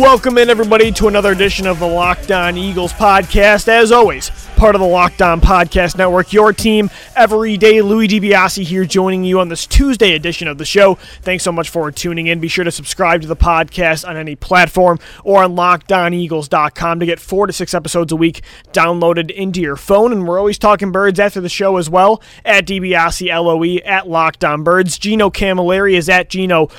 Welcome in, everybody, to another edition of the Locked On Eagles podcast. As always, part of the Locked On Podcast Network, your team every day. Louis DiBiase here joining you on this Tuesday edition of the show. Thanks so much for tuning in. Be sure to subscribe to the podcast on any platform or on LockedOnEagles.com to get 4 to 6 episodes a week downloaded into your phone. And we're always talking birds after the show as well, at DiBiase LOE, at Locked On Birds. Gino Camilleri is at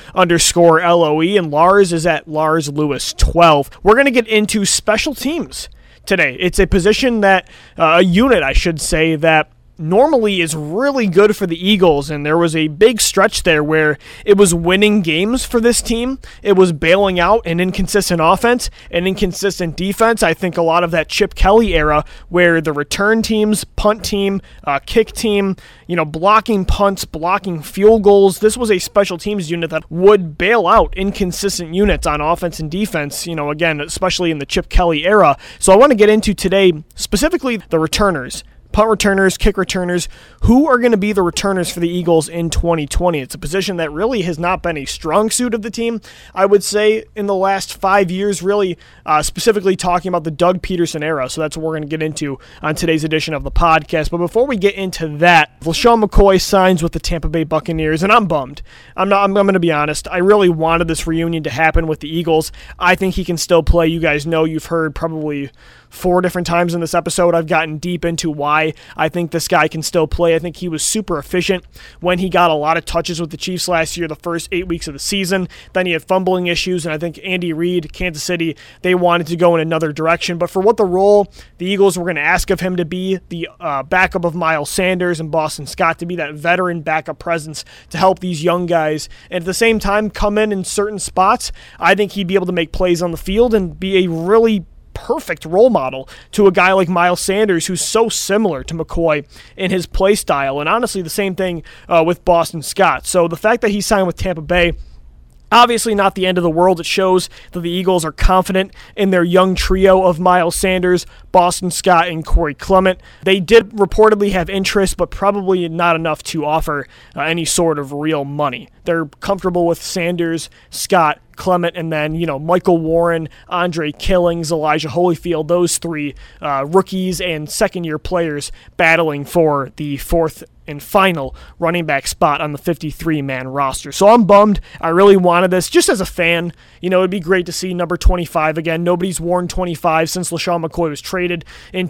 Gino_LOE, and Lars is at Lars Lewis 12. We're going to get into special teams today. It's a position that, a unit, I should say, that normally is really good for the Eagles, and there was a big stretch there where it was winning games for this team. It was bailing out an inconsistent offense, an inconsistent defense. I think a lot of that Chip Kelly era where the return teams, punt team, kick team, blocking punts, blocking field goals, this was a special teams unit that would bail out inconsistent units on offense and defense, again, especially in the Chip Kelly era. So I want to get into today specifically the returners. Punt returners, kick returners, who are going to be the returners for the Eagles in 2020? It's a position that really has not been a strong suit of the team, I would say, in the last 5 years, really specifically talking about the Doug Peterson era. So that's what we're going to get into on today's edition of the podcast. But before we get into that, LeSean McCoy signs with the Tampa Bay Buccaneers, and I'm bummed. I'm going to be honest. I really wanted this reunion to happen with the Eagles. I think he can still play. You guys know, you've heard probably 4 different times in this episode I've gotten deep into why I think this guy can still play. I think he was super efficient when he got a lot of touches with the Chiefs last year, the first 8 weeks of the season. Then he had fumbling issues, and I think Andy Reid, Kansas City, they wanted to go in another direction. But for what the role the Eagles were going to ask of him to be, the backup of Miles Sanders and Boston Scott, to be that veteran backup presence to help these young guys, and at the same time come in certain spots, I think he'd be able to make plays on the field and be a really perfect role model to a guy like Miles Sanders, who's so similar to McCoy in his play style, and honestly the same thing with Boston Scott. So the fact that he signed with Tampa Bay, obviously not the end of the world. It shows that the Eagles are confident in their young trio of Miles Sanders, Boston Scott, and Corey Clement. They did reportedly have interest, but probably not enough to offer any sort of real money. They're comfortable with Sanders, Scott, Clement, and then, Michael Warren, Andre Killings, Elijah Holyfield, those 3 rookies and second-year players battling for the 4th and final running back spot on the 53-man roster. So I'm bummed. I really wanted this just as a fan. It'd be great to see number 25 again. Nobody's worn 25 since LeSean McCoy was traded in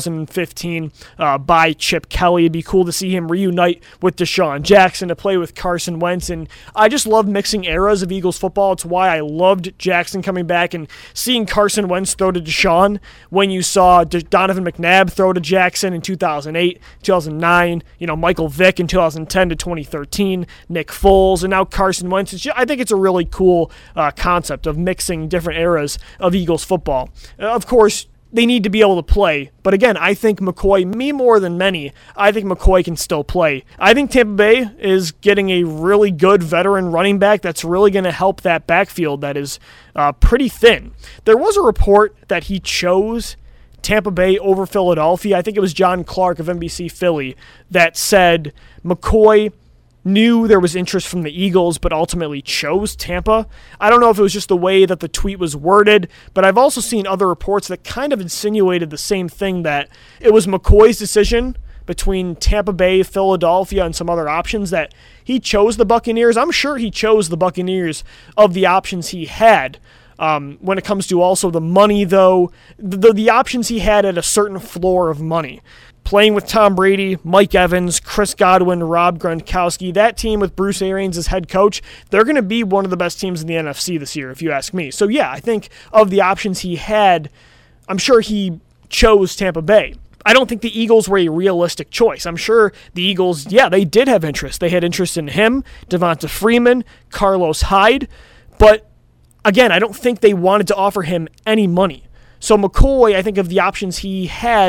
2015 by Chip Kelly. It'd be cool to see him reunite with Deshaun Jackson, to play with Carson Wentz. And I just love mixing eras of Eagles football. It's why I loved Jackson coming back and seeing Carson Wentz throw to Deshaun when you saw Donovan McNabb throw to Jackson in 2008, 2009, Michael Vick in 2010 to 2013, Nick Foles, and now Carson Wentz. I think it's a really cool concept of mixing different eras of Eagles football. Of course, they need to be able to play, but again, I think McCoy, me more than many, I think McCoy can still play. I think Tampa Bay is getting a really good veteran running back that's really going to help that backfield that is pretty thin. There was a report that he chose Tampa Bay over Philadelphia. I think it was John Clark of NBC Philly that said McCoy knew there was interest from the Eagles, but ultimately chose Tampa. I don't know if it was just the way that the tweet was worded, but I've also seen other reports that kind of insinuated the same thing, that it was McCoy's decision between Tampa Bay, Philadelphia, and some other options that he chose the Buccaneers. I'm sure he chose the Buccaneers of the options he had. When it comes to also the money, though, the options he had at a certain floor of money. Playing with Tom Brady, Mike Evans, Chris Godwin, Rob Gronkowski, that team with Bruce Arians as head coach, they're going to be one of the best teams in the NFC this year, if you ask me. So yeah, I think of the options he had, I'm sure he chose Tampa Bay. I don't think the Eagles were a realistic choice. I'm sure the Eagles, they did have interest. They had interest in him, Devonta Freeman, Carlos Hyde, but again, I don't think they wanted to offer him any money. So McCoy, I think of the options he had,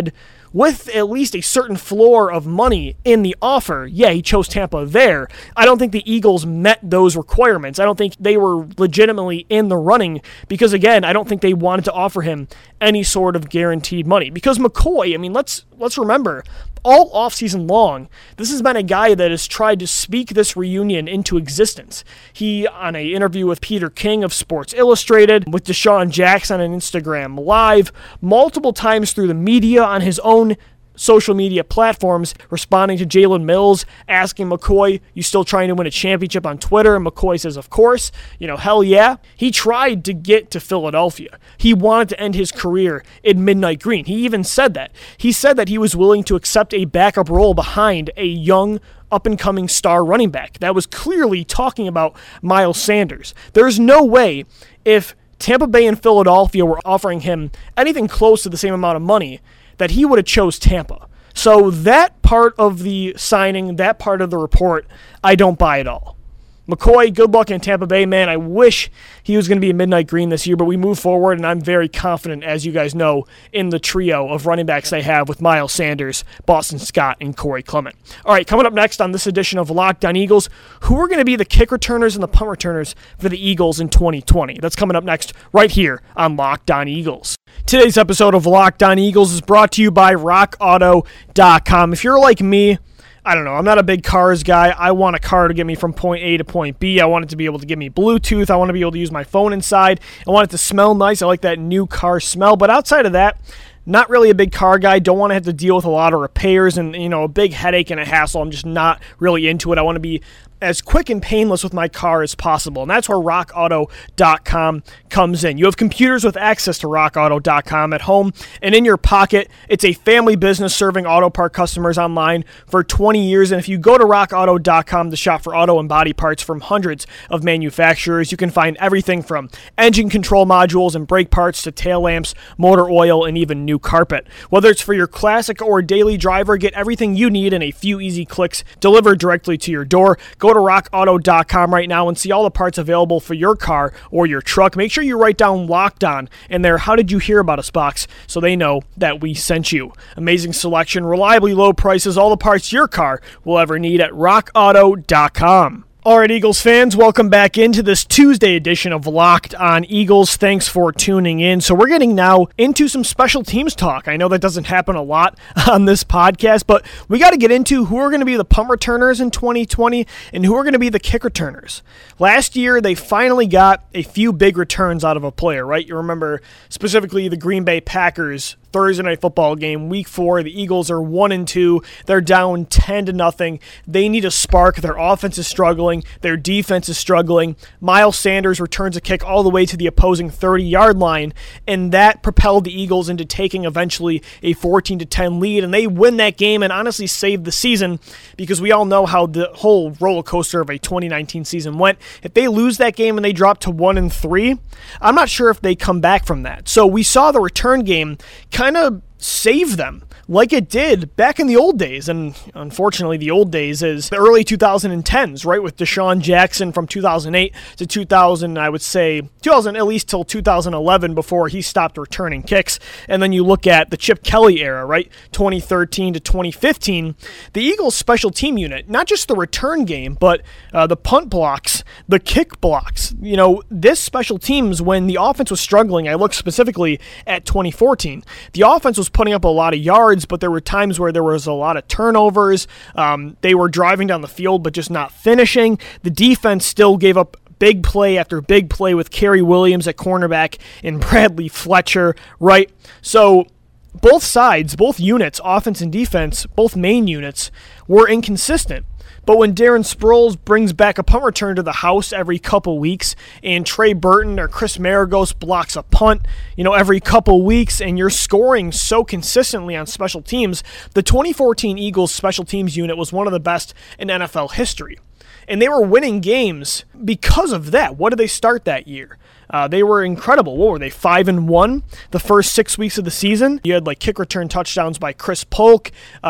with at least a certain floor of money in the offer. Yeah, he chose Tampa there. I don't think the Eagles met those requirements. I don't think they were legitimately in the running because, again, I don't think they wanted to offer him any sort of guaranteed money. Because McCoy, I mean, let's remember, all offseason long, this has been a guy that has tried to speak this reunion into existence. He, on an interview with Peter King of Sports Illustrated, with Deshaun Jackson on Instagram Live, multiple times through the media on his own social media platforms, responding to Jalen Mills, asking McCoy, you still trying to win a championship on Twitter? And McCoy says, of course. Hell yeah. He tried to get to Philadelphia. He wanted to end his career in Midnight Green. He even said that. He said that he was willing to accept a backup role behind a young, up-and-coming star running back. That was clearly talking about Miles Sanders. There's no way if Tampa Bay and Philadelphia were offering him anything close to the same amount of money that he would have chose Tampa. So that part of the signing, that part of the report, I don't buy at all. McCoy, good luck in Tampa Bay, man. I wish he was going to be in Midnight Green this year, but we move forward, and I'm very confident, as you guys know, in the trio of running backs they have with Miles Sanders, Boston Scott, and Corey Clement. All right, coming up next on this edition of Locked On Eagles, who are going to be the kick returners and the punt returners for the Eagles in 2020? That's coming up next right here on Locked On Eagles. Today's episode of Locked On Eagles is brought to you by RockAuto.com. If you're like me, I don't know, I'm not a big cars guy. I want a car to get me from point A to point B. I want it to be able to give me Bluetooth. I want to be able to use my phone inside. I want it to smell nice. I like that new car smell. But outside of that, not really a big car guy. Don't want to have to deal with a lot of repairs and, a big headache and a hassle. I'm just not really into it. I want to be as quick and painless with my car as possible. And that's where RockAuto.com comes in. You have computers with access to RockAuto.com at home and in your pocket. It's a family business serving auto part customers online for 20 years. And if you go to RockAuto.com to shop for auto and body parts from hundreds of manufacturers, you can find everything from engine control modules and brake parts to tail lamps, motor oil, and even new carpet. Whether it's for your classic or daily driver, get everything you need in a few easy clicks delivered directly to your door. Go to RockAuto.com right now and see all the parts available for your car or your truck. Make sure you write down Locked On in their How Did You Hear About Us box so they know that we sent you. Amazing selection, reliably low prices, all the parts your car will ever need at RockAuto.com. All right, Eagles fans, welcome back into this Tuesday edition of Locked On Eagles. Thanks for tuning in. So we're getting now into some special teams talk. I know that doesn't happen a lot on this podcast, but we got to get into who are going to be the punt returners in 2020 and who are going to be the kick returners. Last year, they finally got a few big returns out of a player, right? You remember specifically the Green Bay Packers Thursday Night Football game, Week 4. The Eagles are 1-2. They're down 10-0. They need a spark. Their offense is struggling. Their defense is struggling. Miles Sanders returns a kick all the way to the opposing 30-yard line, and that propelled the Eagles into taking eventually a 14-10 lead, and they win that game and honestly saved the season because we all know how the whole roller coaster of a 2019 season went. If they lose that game and they drop to 1-3, I'm not sure if they come back from that. So we saw the return game kind of save them like it did back in the old days. And unfortunately, the old days is the early 2010s, right? With Deshaun Jackson from 2008 to 2000, I would say 2000 at least till 2011 before he stopped returning kicks. And then you look at the Chip Kelly era, right? 2013 to 2015, the Eagles special team unit, not just the return game, but the punt blocks, the kick blocks. This special teams, when the offense was struggling, I look specifically at 2014, the offense was putting up a lot of yards, but there were times where there was a lot of turnovers. They were driving down the field, but just not finishing. The defense still gave up big play after big play with Kerry Williams at cornerback and Bradley Fletcher, right? So both sides, both units, offense and defense, both main units, were inconsistent. But when Darren Sproles brings back a punt return to the house every couple weeks, and Trey Burton or Chris Maragos blocks a punt, every couple weeks, and you're scoring so consistently on special teams, the 2014 Eagles special teams unit was one of the best in NFL history. And they were winning games because of that. What did they start that year? They were incredible. What were they, 5-1 the first 6 weeks of the season? You had kick return touchdowns by Chris Polk,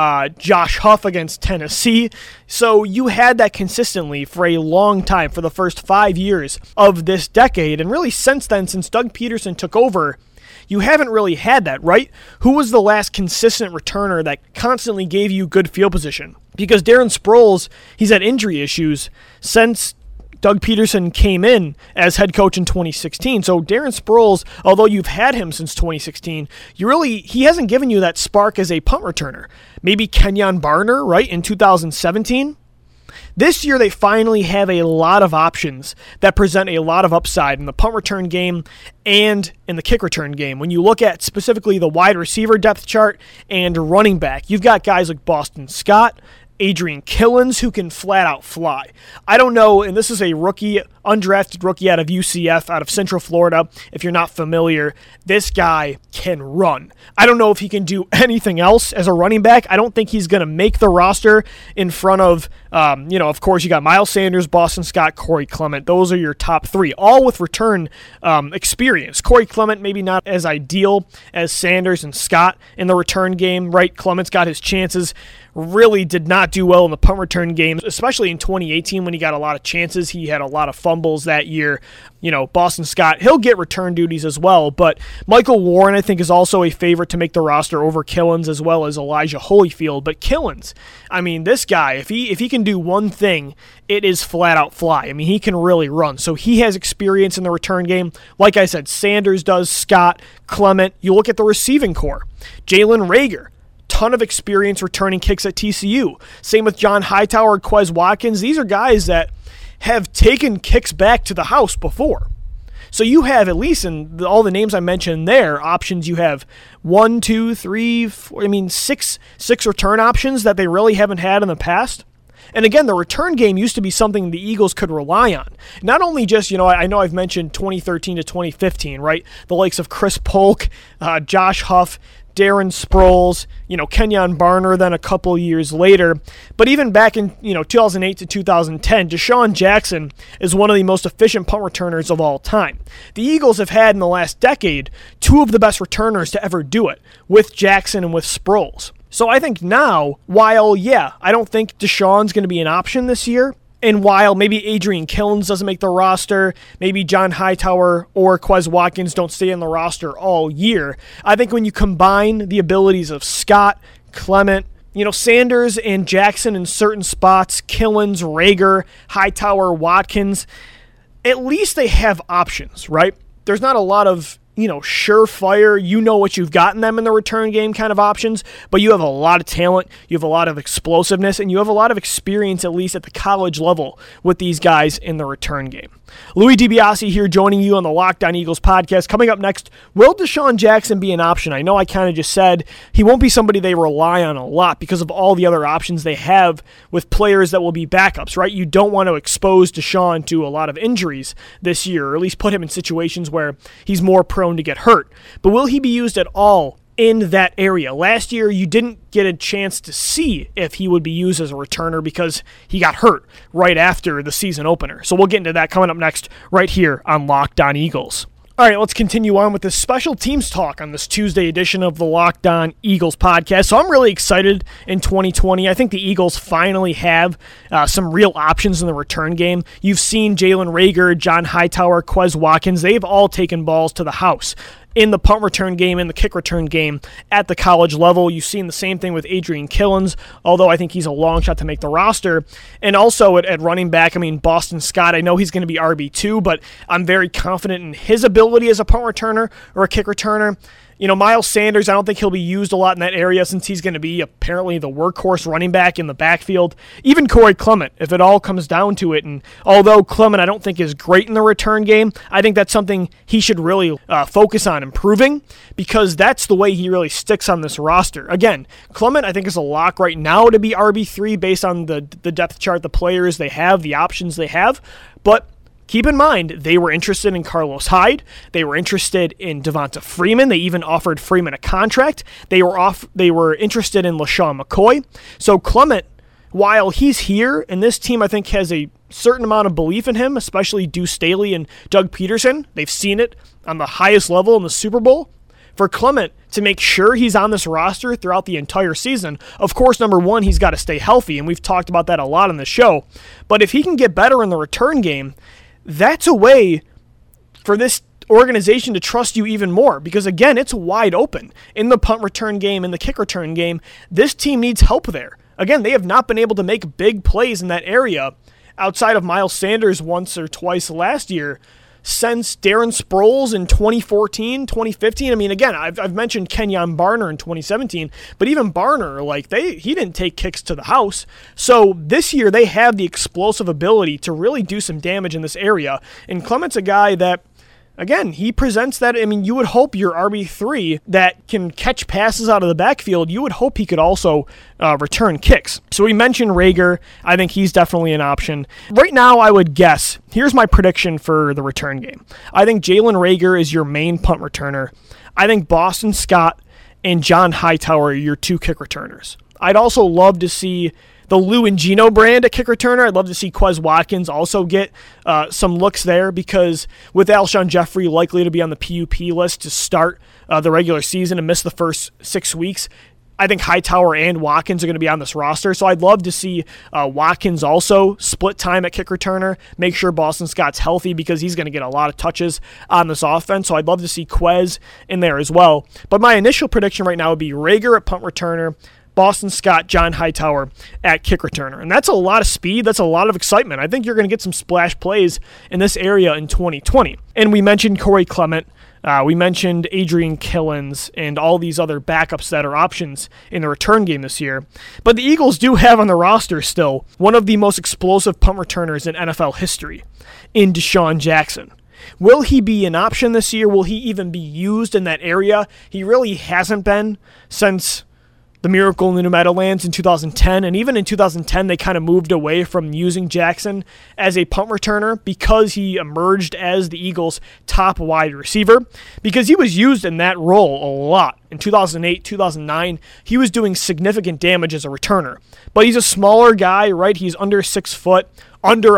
Josh Huff against Tennessee. So you had that consistently for a long time, for the first 5 years of this decade. And really since then, since Doug Peterson took over, you haven't really had that, right? Who was the last consistent returner that constantly gave you good field position? Because Darren Sproles, he's had injury issues since Doug Peterson came in as head coach in 2016. So Darren Sproles, although you've had him since 2016, he hasn't given you that spark as a punt returner. Maybe Kenyon Barner, right, in 2017. This year, they finally have a lot of options that present a lot of upside in the punt return game and in the kick return game. When you look at specifically the wide receiver depth chart and running back, you've got guys like Boston Scott, Adrian Killins, who can flat out fly. I don't know, and this is a rookie, undrafted rookie out of UCF, out of Central Florida. If you're not familiar, this guy can run. I don't know if he can do anything else as a running back. I don't think he's going to make the roster in front of, of course, you got Miles Sanders, Boston Scott, Corey Clement. Those are your top three, all with return experience. Corey Clement maybe not as ideal as Sanders and Scott in the return game, right? Clement's got his chances. Really did not do well in the punt return games, especially in 2018 when he got a lot of chances. He had a lot of fumbles that year. Boston Scott, he'll get return duties as well, but Michael Warren, I think, is also a favorite to make the roster over Killins as well as Elijah Holyfield. But Killins, this guy, if he can do one thing, it is flat out fly. He can really run. So he has experience in the return game. Like I said, Sanders does, Scott, Clement. You look at the receiving core. Jalen Reagor, ton of experience returning kicks at TCU. Same with John Hightower, Quez Watkins. These are guys that have taken kicks back to the house before. So you have, at least in all the names I mentioned there, options. You have 1, 2, 3, 4, 6 return options that they really haven't had in the past. And again, the return game used to be something the Eagles could rely on. Not only just, I know I've mentioned 2013 to 2015, right? The likes of Chris Polk, Josh Huff, Darren Sproles, Kenyon Barner then a couple years later. But even back in, 2008 to 2010, Deshaun Jackson is one of the most efficient punt returners of all time. The Eagles have had in the last decade two of the best returners to ever do it, with Jackson and with Sproles. So I think now, while, I don't think Deshaun's going to be an option this year, and while maybe Adrian Killins doesn't make the roster, maybe John Hightower or Quez Watkins don't stay in the roster all year, I think when you combine the abilities of Scott, Clement, Sanders and Jackson in certain spots, Killins, Reagor, Hightower, Watkins, at least they have options, right? There's not a lot of surefire, what you've gotten them in the return game kind of options, but you have a lot of talent, you have a lot of explosiveness, and you have a lot of experience, at least at the college level, with these guys in the return game. Louis DiBiase here joining you on the Locked On Eagles podcast. Coming up next, will Deshaun Jackson be an option? I know I kind of just said he won't be somebody they rely on a lot because of all the other options they have with players that will be backups, right? You don't want to expose Deshaun to a lot of injuries this year, or at least put him in situations where he's more prone to get hurt. But will he be used at all in that area? Last year, you didn't get a chance to see if he would be used as a returner because he got hurt right after the season opener. So we'll get into that coming up next right here on Locked On Eagles. All right, let's continue on with this special teams talk on this Tuesday edition of the Locked On Eagles podcast. So I'm really excited in 2020. I think the Eagles finally have some real options in the return game. You've seen Jalen Reagor, John Hightower, Quez Watkins. They've all taken balls to the house in the punt return game, in the kick return game at the college level. You've seen the same thing with Adrian Killins, although I think he's a long shot to make the roster. And also at running back, Boston Scott, I know he's going to be RB2, but I'm very confident in his ability as a punt returner or a kick returner. Miles Sanders, I don't think he'll be used a lot in that area since he's going to be apparently the workhorse running back in the backfield. Even Corey Clement, if it all comes down to it. And although Clement I don't think is great in the return game, I think that's something he should really focus on improving because that's the way he really sticks on this roster. Again, Clement I think is a lock right now to be RB3 based on the depth chart, the players they have, the options they have. But keep in mind, they were interested in Carlos Hyde. They were interested in Devonta Freeman. They even offered Freeman a contract. They were interested in LaShawn McCoy. So Clement, while he's here, and this team I think has a certain amount of belief in him, especially Deuce Staley and Doug Peterson. They've seen it on the highest level in the Super Bowl. For Clement to make sure he's on this roster throughout the entire season, of course, number one, he's got to stay healthy, and we've talked about that a lot on the show. But if he can get better in the return game, that's a way for this organization to trust you even more because, again, it's wide open. In the punt return game, in the kick return game, this team needs help there. Again, they have not been able to make big plays in that area outside of Miles Sanders once or twice last year since Darren Sproles in 2014, 2015. I mean, again, I've mentioned Kenyon Barner in 2017, but even Barner, he didn't take kicks to the house. So this year they have the explosive ability to really do some damage in this area. And Clement's a guy that, again, he presents that. I mean, you would hope your RB3 that can catch passes out of the backfield, you would hope he could also return kicks. So we mentioned Reagor. I think he's definitely an option. Right now, I would guess, here's my prediction for the return game. I think Jalen Reagor is your main punt returner. I think Boston Scott and John Hightower are your 2 kick returners. I'd also love to see the Lou and Gino brand at kick returner. I'd love to see Quez Watkins also get some looks there because with Alshon Jeffrey likely to be on the PUP list to start the regular season and miss the first 6 weeks, I think Hightower and Watkins are going to be on this roster. So I'd love to see Watkins also split time at kick returner, make sure Boston Scott's healthy because he's going to get a lot of touches on this offense. So I'd love to see Quez in there as well. But my initial prediction right now would be Reagor at punt returner, Boston Scott, John Hightower at kick returner. And that's a lot of speed. That's a lot of excitement. I think you're going to get some splash plays in this area in 2020. And we mentioned Corey Clement. We mentioned Adrian Killins and all these other backups that are options in the return game this year. But the Eagles do have on the roster still one of the most explosive punt returners in NFL history in Deshaun Jackson. Will he be an option this year? Will he even be used in that area? He really hasn't been since the Miracle in the New Meadowlands in 2010, and even in 2010 they kind of moved away from using Jackson as a punt returner because he emerged as the Eagles' top wide receiver, because he was used in that role a lot. In 2008, 2009, he was doing significant damage as a returner. But he's a smaller guy, right? He's under 6 foot, under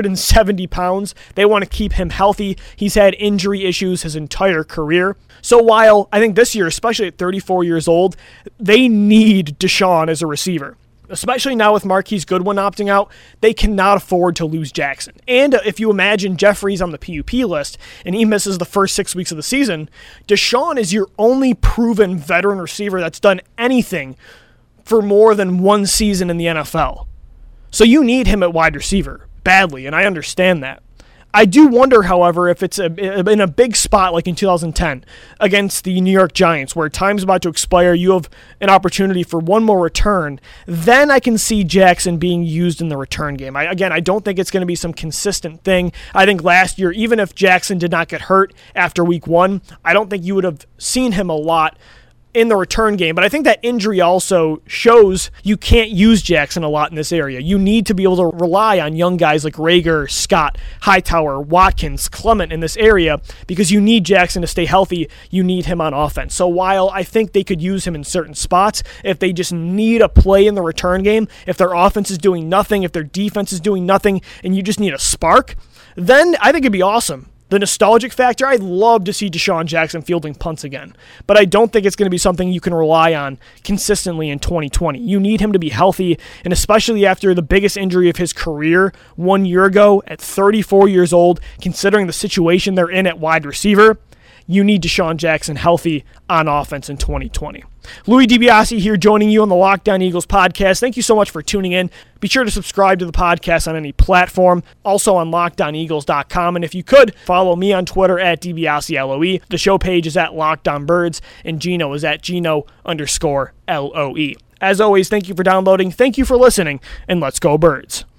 170 pounds. They want to keep him healthy. He's had injury issues his entire career. So while I think this year, especially at 34 years old, they need Deshaun as a receiver, especially now with Marquise Goodwin opting out, they cannot afford to lose Jackson. And if you imagine Jeffrey's on the PUP list and he misses the first 6 weeks of the season, Deshaun is your only proven veteran receiver that's done anything for more than 1 season in the NFL. So you need him at wide receiver badly, and I understand that. I do wonder, however, if it's in a big spot like in 2010 against the New York Giants, where time's about to expire, you have an opportunity for one more return, then I can see Jackson being used in the return game. I don't think it's going to be some consistent thing. I think last year, even if Jackson did not get hurt after week 1, I don't think you would have seen him a lot in the return game, but I think that injury also shows you can't use Jackson a lot in this area. You need to be able to rely on young guys like Reagor, Scott, Hightower, Watkins, Clement in this area because you need Jackson to stay healthy. You need him on offense. So while I think they could use him in certain spots, if they just need a play in the return game, if their offense is doing nothing, if their defense is doing nothing, and you just need a spark, then I think it'd be awesome. The nostalgic factor, I'd love to see Deshaun Jackson fielding punts again, but I don't think it's going to be something you can rely on consistently in 2020. You need him to be healthy, and especially after the biggest injury of his career 1 year ago at 34 years old, considering the situation they're in at wide receiver, you need Deshaun Jackson healthy on offense in 2020. Louis DiBiase here joining you on the Locked On Eagles podcast. Thank you so much for tuning in. Be sure to subscribe to the podcast on any platform, also on LockedOnEagles.com. And if you could, follow me on Twitter at DiBiaseLOE. The show page is at Locked On Birds, and Gino is at Gino_LOE. As always, thank you for downloading, thank you for listening, and let's go Birds.